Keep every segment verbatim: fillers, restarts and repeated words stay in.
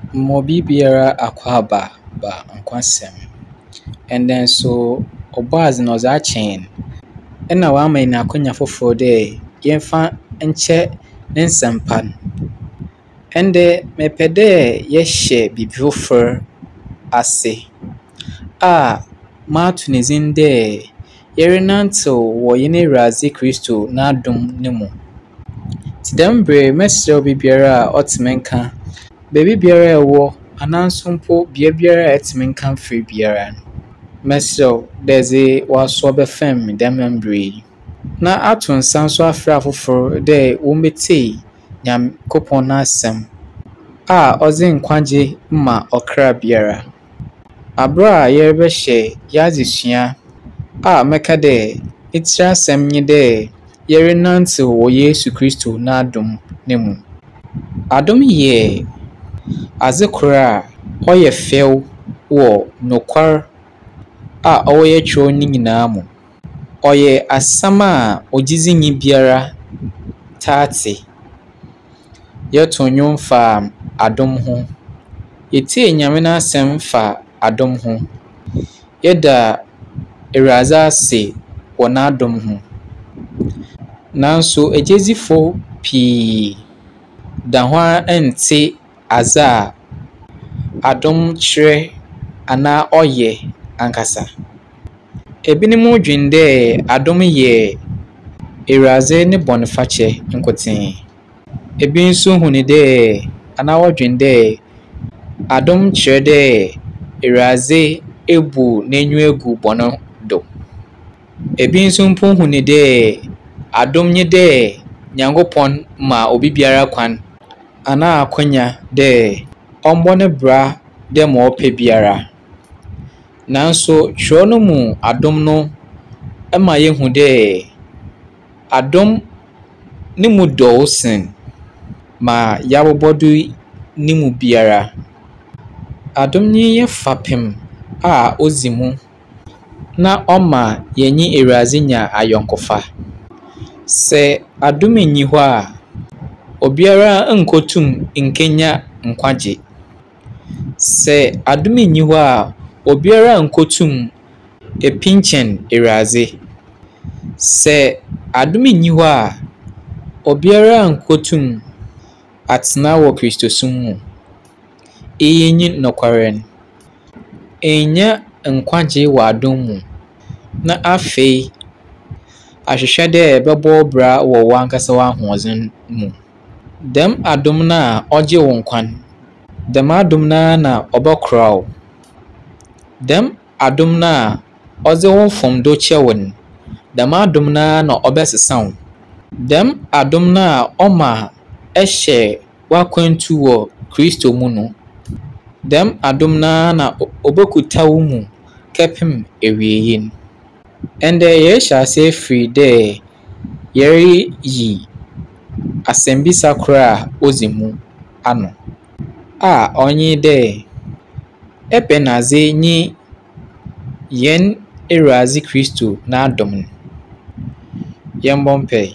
Mobi biara akwaba ba nkwasɛm. And then so ɔbɔadze na ɔdze akyɛn ɛna wama yɛn akwanya foforɔ dɛ yɛmfa nkyɛ ne nsɛmpa no. Ɛndɛ mepɛ dɛ yɛhyɛ biribi fofor ase a mato ne dzin dɛ yɛrenantew wɔ yɛn Ewuradze Kristo n'adom no mu. Ntsi dɛm ber mɛserɛ obi biara a ɔtse me nka beebi biara a ɛwɔ anaaso mpo bea biara a ɛtse me nka mfer biara no, mɛserɛw dɛ dze w'asowa bɛfɛm me dɛm mber yi, na ato nsa nso afrɛ afofor dɛ wombetsie Nyankopɔn n'asɛm a ɔdze nkwagye ma ɔkra biara. Aber a yɛrebɛhyɛ yɛadzesua a mɛka dɛ ne tsir asɛm nye dɛ yɛrenantew wɔ Yesu Kristo n'adom no mu. Adom yɛ adze kor a ɔyɛ fɛw wɔ nokwar a ɔwɔ yɛn kyerɛw no nyinaa mu. Ɔyɛ asɛm a ogyedzinyi biara taa tse. Yɛto nnwom fa adom ho. Yɛtie Nyame n'asɛm fa adom ho. Yɛda Ewuradze ase wɔ n'adom ho. Nanso agyedzifo pii da ho a nntse adze a adom kyerɛ anaa ɔyɛ ankasa. Ebinom dwen dɛ adom yɛ Ewuradze ne bɔnefakyɛ nkotsee. Ebi nso hu ne dɛ anaa wɔdwen dɛ adom kyerɛ dɛ Ewuradze ebu n'enyiwa egu bɔne do. Ebi nso mpo hu ne dɛ adom nye dɛ Nyankopɔn ma obi biara kwan anaa akwanya dɛ ɔmbɔ ne bra dɛ ma ɔpɛ biara. Nanso kyerɛw no mu adom no ma yehu dɛ adom ne mu dɔw sen ma yɛabobɔ do ne mu biara. Adom nye yɛn fapem a odzi mu na ɔma yɛnye Ewuradze nya ayɔnkofa. Sɛ adom nni hɔ a, obiara nnkotum nkenya nkwagye. Sɛ adom nni hɔ a, obiara nnkotum epinkyɛn Ewuradze. Sɛ adom nni hɔ a, obiara nnkotum atsena wɔ Kristosom mu. Eyi nye nokware no. Ennya nkwagye wɔ adom mu na afei ahwehwɛ dɛ ɛbɛbɔ wo bra wɔ w'ankasa w'ahoɔdzen mu. Dɛm adom no a ɔgye wo nkwa no, dɛm adom no ara na ɔbɛkora wo. Dɛm adom no a ɔdze wo mfomdo kyɛ wo no, dɛm adom no ara na ɔbɛsesa wo. Dɛm adom no a ɔma ɛhyɛ w'akwantu wɔ Kristo mu no, dɛm adom no ara na obekuta wo mu kɛpem ewiei no. Ɛndɛ yɛrehyɛ ase efiri dɛ yɛreyi asɛmbisa kor a odzi mu ano a ɔnye dɛ ɛbɛnadze nye yɛn Ewuradze Kristo n'adom no. Yɛmbɔ mpae.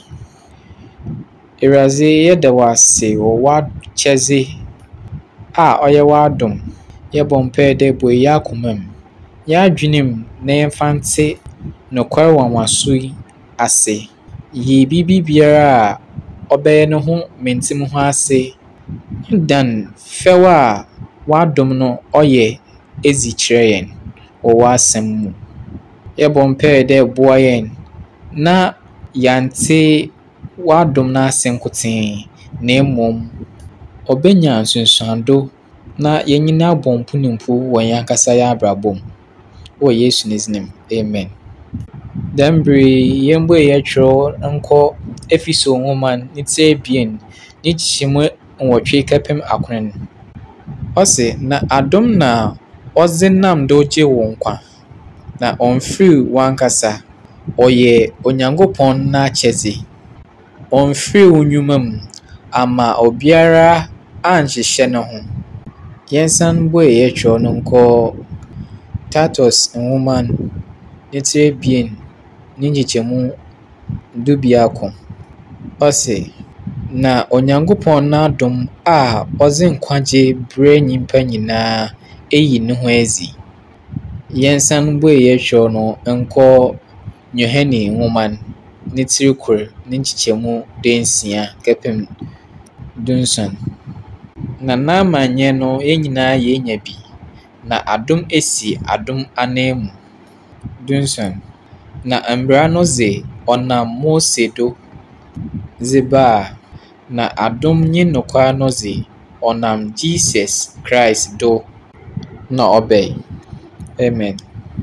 Ewuradze yɛda wo ase wɔ w'akyɛdze a ɔyɛ w'adom. Yɛbɔ mpae dɛ bue yɛn akoma mu, yɛn adwene mu na yɛmfa ntse nokwar nwanwaso yi ase. Yi biribi biara a ɔbɛyɛ no ho mentim ho ase. Dan fɛw a w'adom no ɔyɛ edzi kyerɛ yɛn wɔ w'asɛm mu. Yɛbɔ mpae dɛ boa yɛn na yɛante w'adom n'ase nkotsee na mmom ɔbɛnya nsunsuando na yɛnyina abɔ mponimpo wɔ yɛn ankasa yɛn abrabɔ mu. Wɔ Yesu ne dzin mu. Amen. Dɛm ber yi yɛmbue yɛn kyerɛw nkɔ Efeso nhoma ne tsir ebien ne nkyekyɛmu nwɔtwe kɛpem akron no. Ɔse, na adom na ɔdze nam do gye wo nkwa, na ɔmmfir w'ankasa. Ɔyɛ Onyankopɔn n'akyɛdze. Ɔmmfir wo nnwuma mu amma obiara annhyehyɛ ne ho. Yɛnsan bue yɛn kyerɛw no nkɔ Titus nhoma ne tsir ebien ne nkyekyɛmu du biako. Ɔse, na Onyankopɔn n'adom a ɔdze nkwagye brɛ nyimpa nyinaa eyi ne ho adzi. Yɛnsan bue yɛtwerɛ no nkɔ Yohane nwoma ne tsir kor ne nkyekyɛmu dunsia kɛpem dunson. Na n'amanyɛ no hɛn nyinaa yenya bi, na adom esi adom anan mu. Dunson. Na mbra no dze ɔnam Mose do dze baa, na adom nye nokwar no dze ɔnam Jesus Christ do na ɔbae. Amen.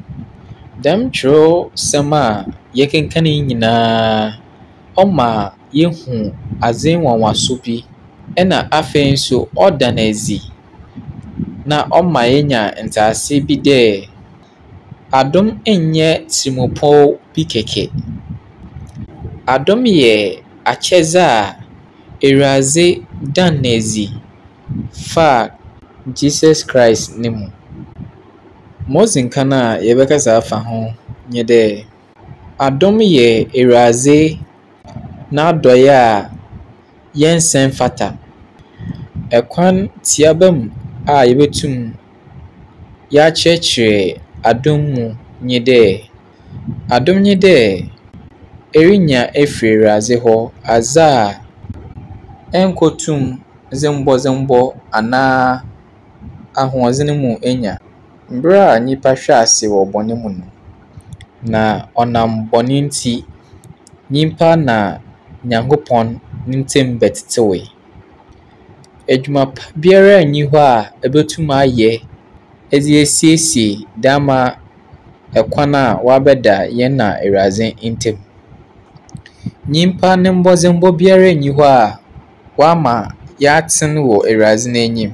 Dɛm kyerɛwsɛm a yɛkenkan yi nyinaa ɔma yehu adze nwanwaso bi, ɛna afei nso ɔda no edzi na ɔma yenya ntaase bi dɛ adom nnyɛ tirimpɔw bi kɛkɛ. Adom yɛ akyɛdze a Ewuradze dan no edzi faa Jesus Christ ne mu. Ma odzi kan a yɛbɛkasa afa ho nye dɛ adom yɛ Ewuradze n'adɔe a yɛnnsɛ mfata. Ɛkwan tiaba mu a yɛbetum yɛakyerɛkyerɛ adom mu nye dɛ, adom nye dɛ ɛrenya efiri Ewuradze hɔ adze a ɛnnkotum dzembɔdzembɔ anaa ahoɔdzen mu enya. Mber a nyimpa hwɛ ase wɔ bɔne mu no, na ɔnam bɔne ntsi nyimpa na Nyankopɔn ne ntam bɛtsetsewee. Edwuma pa biara nni hɔ a ebetum ayɛ edze esiesie dɛ ama ɛkwan a wɔabɛda hɛn na Ewuradze ntam. Nyimpa ne mbɔdzembɔ biara nni hɔ a wɔama yɛatsen wɔ Ewuradze n'enyim.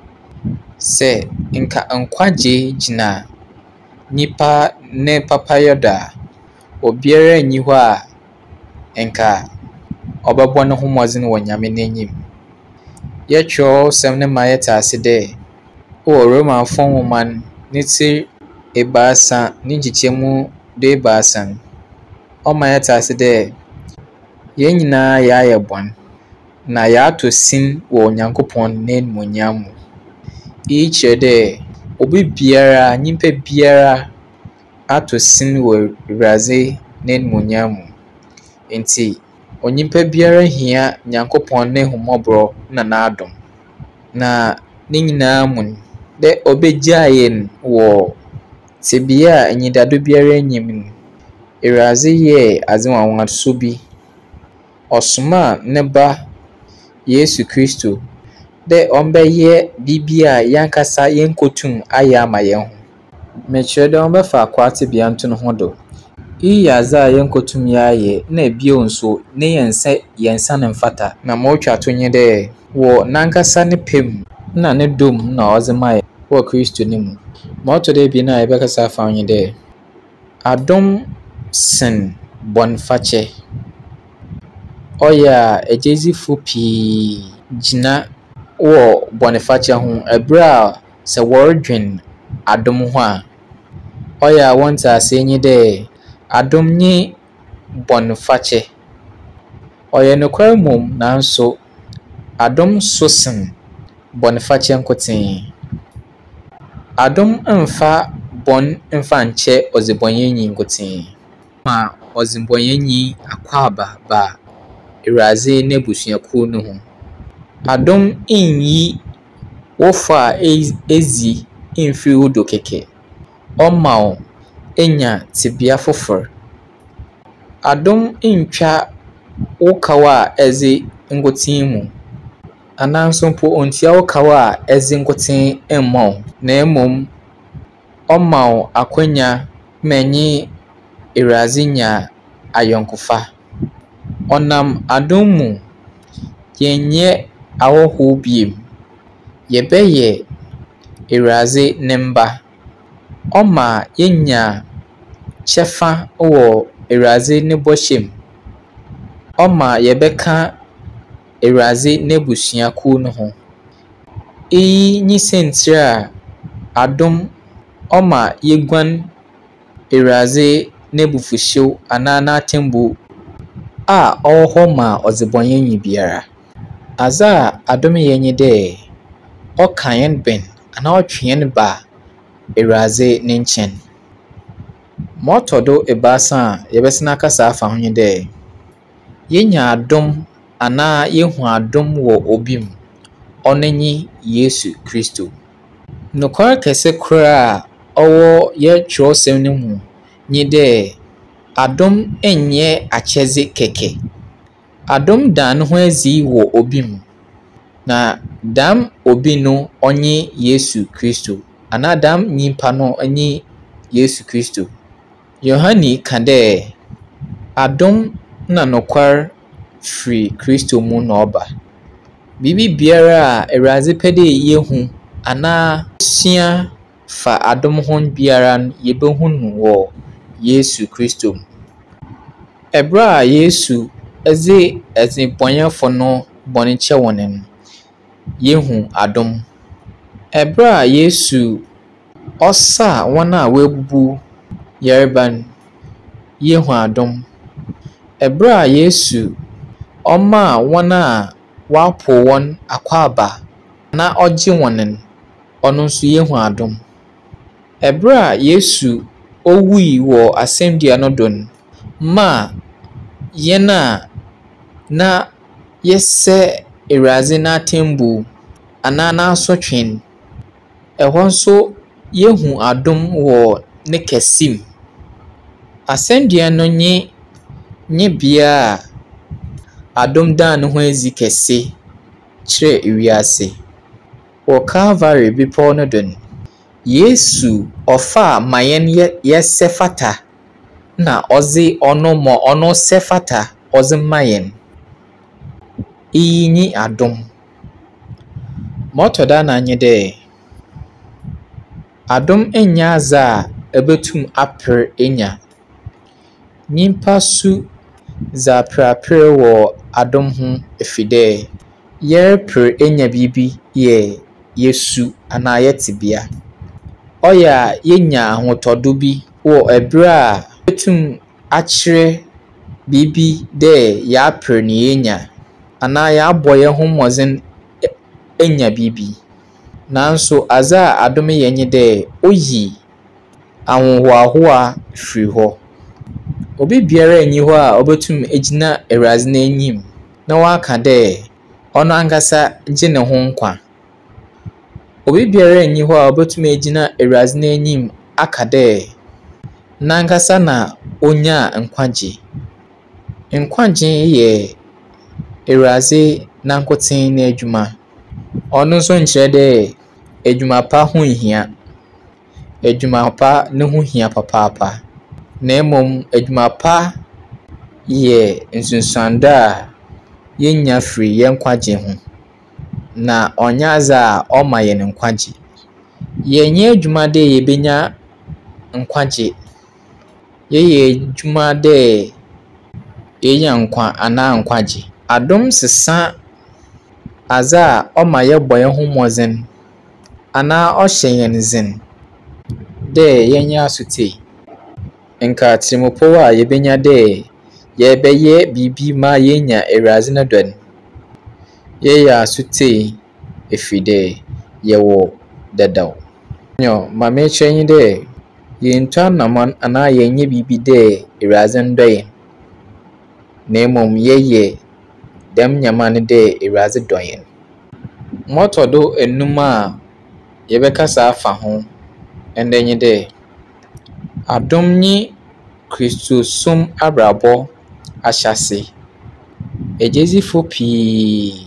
Sɛ nka nkwagye gyina nyimpa ne papayɛ do a, obiara nni hɔ a nka ɔbɛbɔ no ho mbɔdzen wɔ Nyame n'enyim. Yɛtwerɛwsɛm no ma yɛtse ase dɛ wɔ Romafo nwoma ne tsir ebiasa ne nkyekyɛmu duebiasa no, ɔma yɛtse ase dɛ hɛn nyinaa yɛayɛ bɔn, na yɛatɔ sin wɔ Onyankopɔn n'enumonyam mu. Iyi kyerɛ dɛ obi biara, nyimpa biara atɔ sin wɔ Ewuradze n'enumonyam mu. Ntsi onyimpa biara hia Nyankopɔn n'ehummɔborɔ na n'adom. Na ne nyinaa mu no, dɛ obegyaa hɛn wɔ tsebea a enyidado biara nnyim no, Ewuradze yɛɛ adze nwanwaso bi. Ɔsomaa ne Ba Yesu Kristo dɛ ɔmbɛyɛ biribi a yɛankasa yɛnnkotum ayɛ ama hɛn ho. Mekyerɛ dɛ ɔmbɛfa akwatsebea nto no ho do. Iyi yɛ adze a yɛnnkotum yɛayɛ, na bio nso ne yɛnnsɛ yɛnsa ne mfata. Na ma otwa to nye dɛ wɔ n'ankasa ne pɛ mu na ne dɔ mu na ɔdze maa hɛn wɔ Kristo no mu. Ma ɔtɔ do ebien a yɛbɛkasa afa ho nye dɛ adom sen bɔnfakyɛ. Ɔyɛ a agyedzifo pii gyina wɔ bɔnfakyɛ ho ɛberɛ a sɛ wɔrodwen adom ho a, ɔyɛ a wɔntse ase nye dɛ adom nye bɔnfakyɛ. Ɔyɛ nokwar mbom, nanso adom so sen bɔnfakyɛ nkotsee. Adom mmfa bɔn mfa nkyɛ ɔdzebɔnyenyi nkotsee, ma ɔdzebɔnyenyi akwaaba ba Ewuradze n'ebusuakuw no ho. Adom nnyi wo fɔ a edzi mfiri wo do kɛkɛ. Ɔma wo enya tsebea fofor. Adom ntwa wo kaw a ɛdze nkotsee mu, anaa nso mpo onntua wo kaw a ɛdze nkotsee mma wo, na mmom ɔma wo akwanya ma ɛnye Ewuradze nya ayɔnkofa. Ɔnam adom mu, yɛnnyɛ ahɔho bio. Yɛbɛyɛ Ewuradze ne mba. Ɔma yenya kyɛfa wɔ Ewuradze ne bɔhyɛ mu. Ɔma yɛbɛka Ewuradze n'ebusuakuw no ho. Eyi nye sentsir a adom ɔma yeguan Ewuradze n'ebufuhyew anaa n'atembu a ɔwɔ hɔ ma ɔdzebɔnyenyi biara. Aza adom yenye de okayen ben ana otwen ba Ewurade ne nchen. Motodo ebasa yebesina kasa afa ho nye de yenya adom ana yehu adom wo obi mu onenyi Yesu Kristo. Nokware kese kura owo ye twosem ne mu nye de adom enye akyeze keke. Adom dan ho azi wo obi mu. Na dam obi no onye Yesu Kristo. Ana dam nyimpa no onye Yesu Kristo. Yohani kande adom na nokware free Kristo mu na oba. Bibi biara Ewurade pede yehu ana sia fa adom ho biara yebehu no wo Yesu Kristo. Ebra Yesu eze ezibonyafo no boniche wonen yehu adom. Ebra Yesu osa wana webubu yerban yehu adom. Ebra Yesu oma wana wapo won akwaba na oji wonen ono nso yehu adom. Ebra Yesu owui wo asembia no don ma yena na yese Ewurade na tembu ana na asotwen ehon nso yehu adom wo ne kesim. Asembia no nye nye bia adom dan ho ezi kese kire ewiase. Wo Calvary bipo no don Yesu ofa mayen ye yesefata na ozi ono mo ono sefata ozi mayen. Iyi ni adom. Motoda na nye de adom enya za ebetum aper enya. Nyimpa su za prapre wo adom ho efide yer per enya bibi ye Yesu ana yetibia. Oya yenya ahotodo bi wo ebra betum akire bibi de ya per ni yenya ana ya boye ho mozen enya bibi. Nanso aza adom yenye de oyi ahonhoahoa firi ho. Obi biara enyi ho a obetum ejina Ewurade na enyim na waka de ono angasa gye ne ho nkwa. Obi biara enyi ho a obetum ejina Ewurade na enyim aka de na angasa na onya nkwaje. Nkwaje ye Ewurade na nkoten na adwuma. Ono nso nkyere de adwuma pa ho hia. Adwuma pa ne ho hia papa. Na emom adwuma pa ye nsunsanda yenya free ye nkwaje ho. Na onyaza oma ye nkwaje. Yenye adwuma de yebenya nkwaje. Ye ye adwuma de yenya nkwa ana nkwaje. Adom sesa aza oma ye boye ho mozen ana ohyen zen de yenya asute. Nka trimopo a yebenya de yebeye bibi ma yenya Ewurade na don. Ye ya asute efide yewo dadaw. Nyo mama echen de yentwa naman ana yenye bibi de Ewurade ndoye. Na emom yeye dem nyamane de Ewurade doyen. Motodo enuma yebekasa afa ho endenye de adom nyi Kristo sum abrabo ahyase. Ejezifo pi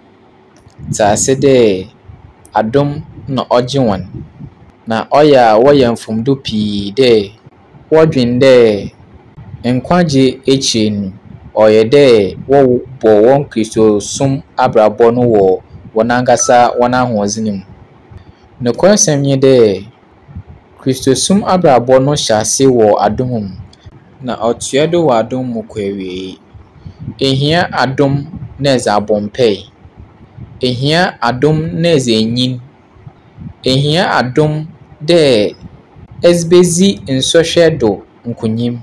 taase de adom na oje won. Na oya woyem fumdo pi de wodwen de nkwaje echenu oye de wo bo won Kristo sum abrabo no wo wonangasa wona hozinim. No kwensem nye de Kristo sum abrabo no hyase wo adom na otuedo wo adom mu kwawie. Ehia adom na eza bompei. Ehia adom na eza enyin. Ehia adom de ezbezi nsohwedo nkunyim.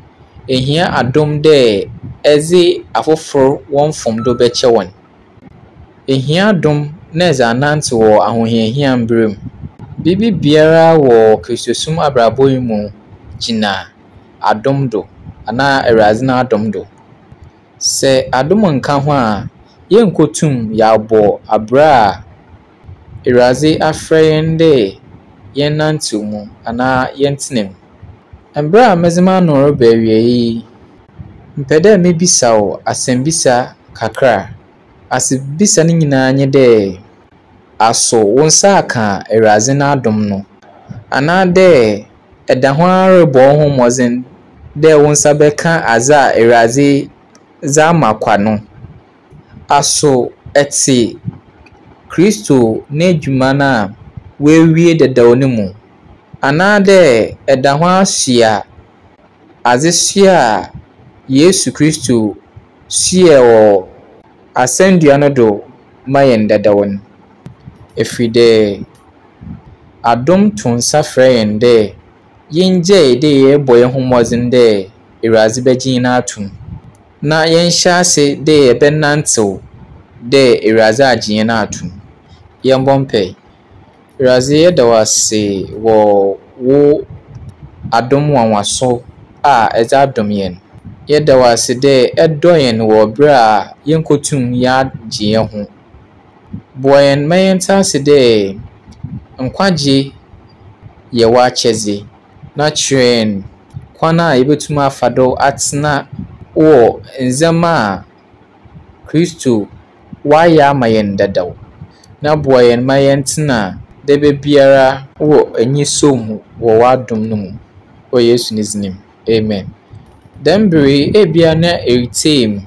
Ehia adom de ezi afoforo won fomdo beche won. ehia dom na ɛdze anante wɔ ahohiahia mberɛ mu. Biribi biara wɔ Kristosum abrabɔ yi mu gyina adom do anaa Awurade n'adom do. Sɛ adom nka ho a, yɛnkotum yɛabɔ abra a Awurade afrɛ yɛn dɛ yɛnnantew mu anaa yɛntena mu. Mberɛ a medze m'ano reba awiei yi, mpɛ dɛ mebisa wo asɛmbisa kakra. Asɛmbisa no nyinaa nye dɛ, aso wo nsa aka Awurade n'adom no, anaa dɛ ɛda ho ara robɔ wo ho mmɔdzen dɛ wo nsa bɛka adze a Awurade dze ama kwa no. Aso ɛte Kristo n'edwuma no a woewie dedaw no mu, anaa dɛ ɛda ho asua adzesua a Yesu Kristo suae wɔ asɛnnua no do ma yɛn dedaw no. Ɛfiri dɛ adom to nsa frɛ yɛn dɛ yɛngyae dɛ yɛrebɔ yɛn ho mmɔdzen dɛ Awurade bɛgye yɛn ato mu, na yɛnhyɛ ase dɛ yɛbɛnantew dɛ Awurade agye yɛn ato mu. Yɛmbɔ mpae. Awurade, yɛda wo ase wɔ wo adom nwanwaso a ɛdze adom yɛn. Yɛda wo ase dɛ ɛdɔ yɛn wɔ bere a yɛnkotum yɛagye yɛn ho. Boa yɛn ma yɛnte ase dɛ nkwagye yɛ w'akyɛdze, na kyerɛ yɛn kwan a yɛbɛtum afa do atena wɔ ndzɛmba a Kristo wayɛ ama yɛn dedaw, na boa yɛn ma yɛntena da biara wɔ enyisom mu wɔ w'adom no mu. Wɔ Yesu ne dzin mu. Amen. Dɛm bere yi, ebia na ɛretsie mu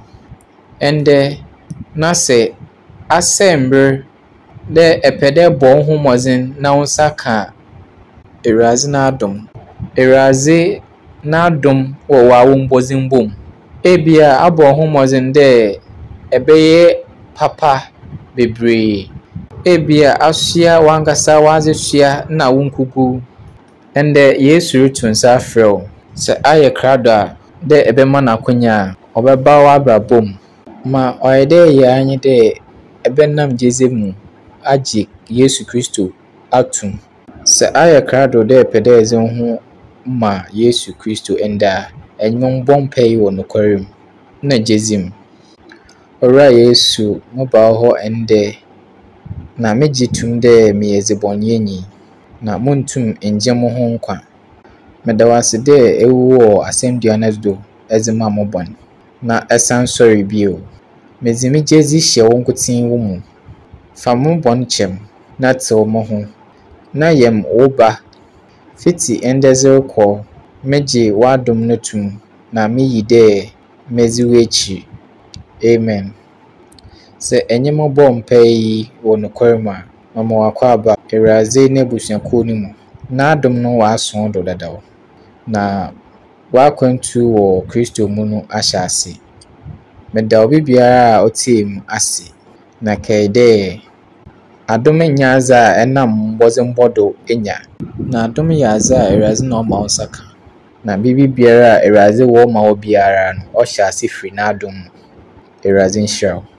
ɛndɛ na sɛ asɛ mber dɛ ɛpɛ dɛ bɔ wo ho mmɔdzen na wo nsa ka Awurade n'adom. Awurade n'adom wɔ w'awombɔdzembɔ mu. Ebia abɔ wo ho mmɔdzen dɛ ɛbɛyɛ papa bebree. Ebia asua w'ankasa w'adzesua na wonkugu. Ɛndɛ Yesu reto nsa afrɛ wo. Sɛ ayɛ krado a, dɛ ɛbɛma n'akonya a ɔbɛba w'abrabɔ mu, ma ɔyɛ dɛ yɛ ara nye dɛ ɛbɛnam gyedze mu agye Yesu Kristo ato mu. Sɛ ayɛ krado dɛ ɛpɛ dɛ ɛdze wo ho ma Yesu Kristo ɛndɛ a, ɛnye bɔ mpae wɔ nokware mu na gyedze mu. Owura Yesu, moba wo hɔ ɛndɛ, na megye tom dɛ meyɛ dzebɔneyɛni, na montum ngye mo ho nkwa. Meda wo ase dɛ ewu wɔ asɛnnua no do ɛdze ma mo bɔne, na ɛsan sɔre bio. Medze me gyedzi hyɛ wo nkotsee wo mu. Fa mo bɔne kyɛ me, na tew mo ho, na yɛm wo ba. Fiti ɛndɛ dze rekɔ, megye w'adom no to mu, na meyi dɛ medzi w'ekyir. Amen. Sɛ ɛnyɛ mo bɔ mpae yi wɔ nokware mu a, mama w'akwaaba Awurade n'ebusuakuw no mu, n'adom no w'aso do dadaw, na w'akwantu wɔ Kristo mu no ahyɛ ase. Meda obi biara a ɔtie mu ase, na kae dɛ adom nyɛ adze a ɛnam mbɔdzembɔ do enya, na adom yɛ adze a Awurade na ɔma wo nsa ka, na biribi biara a Awurade wɔ ma wo biara no, ɔhyɛ ase firi n'adom mu. Awurade nhyira wo.